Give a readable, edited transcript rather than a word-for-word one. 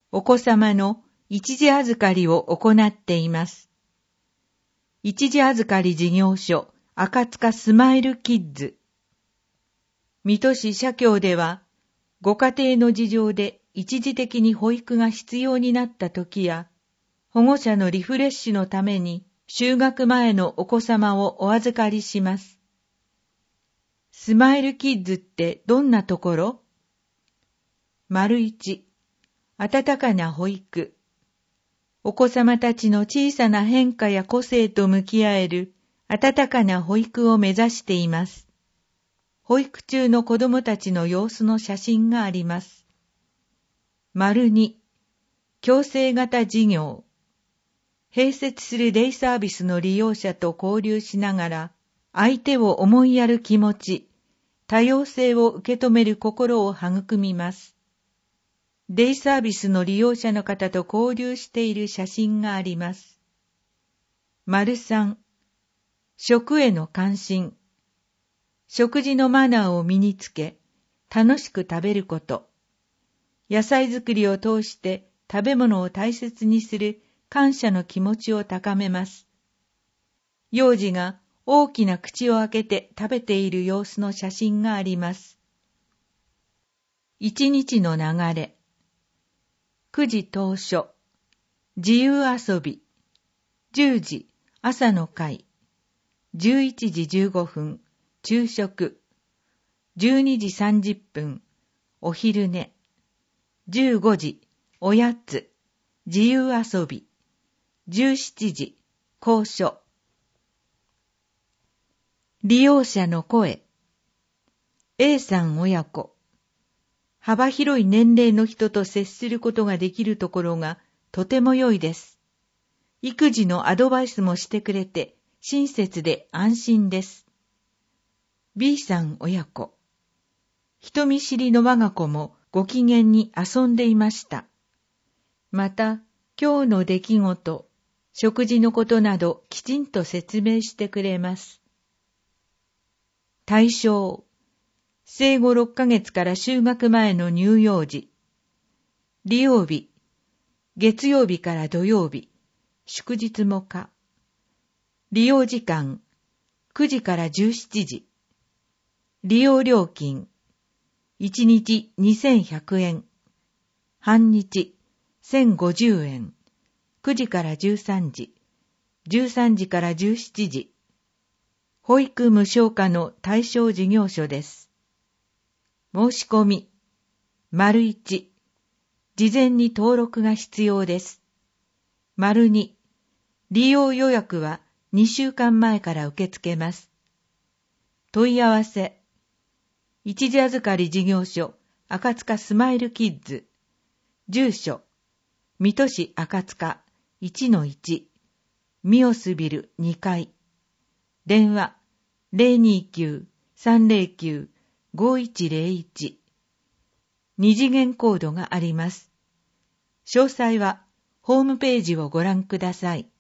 お子様の一時預かりを行っています。一時預かり事業所、赤塚スマイルキッズ。水戸市社協では、ご家庭の事情で一時的に保育が必要になった時や、保護者のリフレッシュのために就学前のお子様をお預かりします。スマイルキッズってどんなところ？1、温かな保育。お子様たちの小さな変化や個性と向き合える温かな保育を目指しています。保育中の子供たちの様子の写真があります。2、共生型事業。併設するデイサービスの利用者と交流しながら、相手を思いやる気持ち、多様性を受け止める心を育みます。デイサービスの利用者の方と交流している写真があります。3、食への関心。食事のマナーを身につけ、楽しく食べること。野菜作りを通して食べ物を大切にする感謝の気持ちを高めます。幼児が大きな口を開けて食べている様子の写真があります。一日の流れ。9時当初、自由遊び。10時、朝の会。11時15分、昼食。12時30分、お昼寝。15時、おやつ。自由遊び。17時、講書。利用者の声。A さん親子。幅広い年齢の人と接することができるところがとても良いです。育児のアドバイスもしてくれて親切で安心です。B さん親子。人見知りの我が子もご機嫌に遊んでいました。また、今日の出来事、食事のことなどきちんと説明してくれます。対象、生後6ヶ月から就学前の乳幼児。利用日、月曜日から土曜日、祝日も可。利用時間、9時から17時。利用料金、1日2100円。半日、1050円。9時から13時、13時から17時。保育無償化の対象事業所です。申し込み、1、事前に登録が必要です。2、利用予約は2週間前から受け付けます。問い合わせ、一時預かり事業所、赤塚スマイルキッズ。住所、水戸市赤塚 1-1、ミオスビル2階。電話、029-309-5101。二次元コードがあります。詳細はホームページをご覧ください。